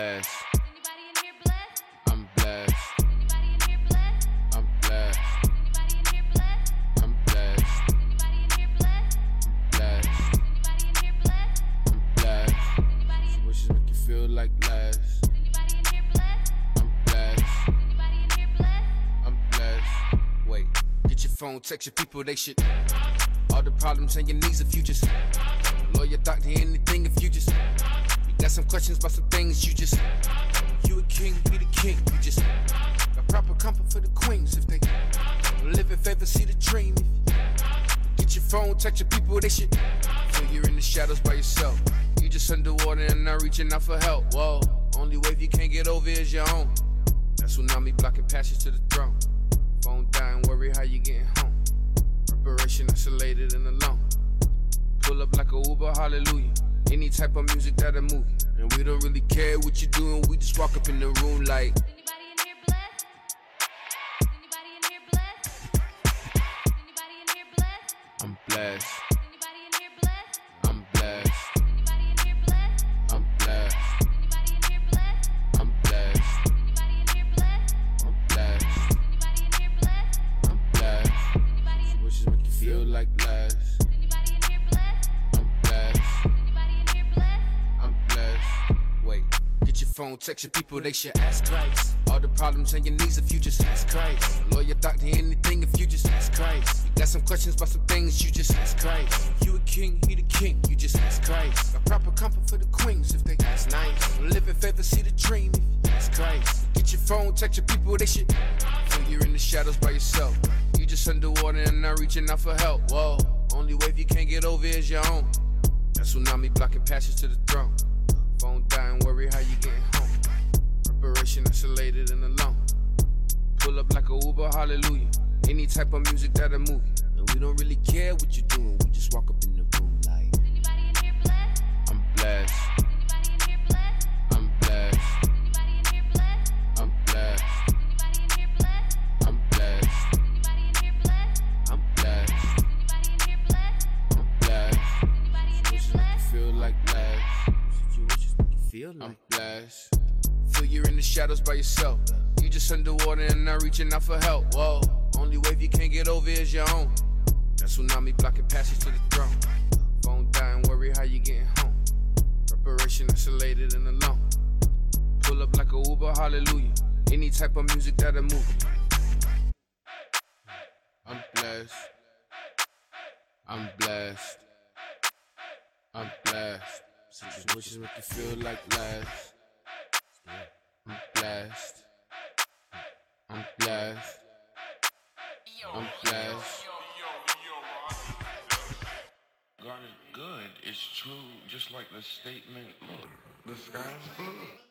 blessed. Anybody in here blessed? I'm blessed. Anybody in here blessed? I'm blessed. Anybody in here blessed? I'm blessed. Anybody in here blessed? Blessed. Anybody in here blessed? I'm blessed. Anybody in Wishes make you feel like less. Anybody in here blessed? I'm blessed. Anybody in here blessed? I'm blessed. Wait, get your phone, text your people, they shit. All the problems and your needs if you just lawyer, doctor, anything if you just. You got some questions about some things you just. You a king, be the king. You just got proper comfort for the queens if they live in favor, see the dream. Get your phone, text your people, they shit. Feel you're in the shadows by yourself. You just underwater and not reaching out for help. Whoa, only wave you can't get over is your own. That tsunami blocking passage to the throne. Phone dying, worry how you getting home. Preparation isolated and alone. Pull up like a Uber, hallelujah. Any type of music that'll move you. And we don't really care what you're doing, we just walk up in the room like. Anybody in here blessed? Anybody in here blessed? Anybody in here blessed? I'm blessed. Anybody in here blessed? I'm blessed. Anybody in here blessed? I'm blessed. Anybody in here blessed? I'm blessed. Anybody in here blessed? I'm blessed. Anybody in here blessed? I'm blessed. Anybody in Wishes make you feel like less. Anybody in here blessed? I'm blessed. Anybody in here blessed? I'm blessed. Wait, get your phone, text your people, they should ask Christ. All the problems and your needs if you just ask Christ. Lawyer, doctor, anything if you just ask Christ. You got some questions about some things, you just ask Christ. You a king, he the king, you just ask Christ. Got proper comfort for the queens if they ask nice. Live in favor, see the dream if you ask Christ. Get your phone, text your people, they should. Feel you're in the shadows by yourself. You just underwater and not reaching out for help. Whoa, only wave you can't get over is your own. That tsunami blocking passage to the throne. Phone dying, worry how you getting home. Preparation isolated and alone. Pull up like a Uber, hallelujah. Any type of music that'll move you. And we don't really care what you're doing, we just walk up in the room like. Anybody in here blessed? I'm blessed. Anybody in here blessed? I'm blessed. Anybody in here blessed? I'm blessed. Anybody in here blessed? I'm blessed. Anybody in here blessed? I'm blessed. Anybody in here blessed? I'm blessed. Anybody in here Wishes make you blessed? feel like less. Wishes make you feel like. I'm blessed. Feel you're in the shadows by yourself. You just underwater and not reaching out for help. Whoa, only wave you can't get over is your own. That tsunami blocking passage to the throne. Phone dying, worry how you getting home. Preparation isolated and alone. Pull up like a Uber, hallelujah. Any type of music that'll move you. I'm blessed. I'm blessed. I'm blessed. Such wishes make you feel like less. I'm blessed. I'm blessed. I'm blessed. God is good. It's true. Just like the statement, look, the sky's blue.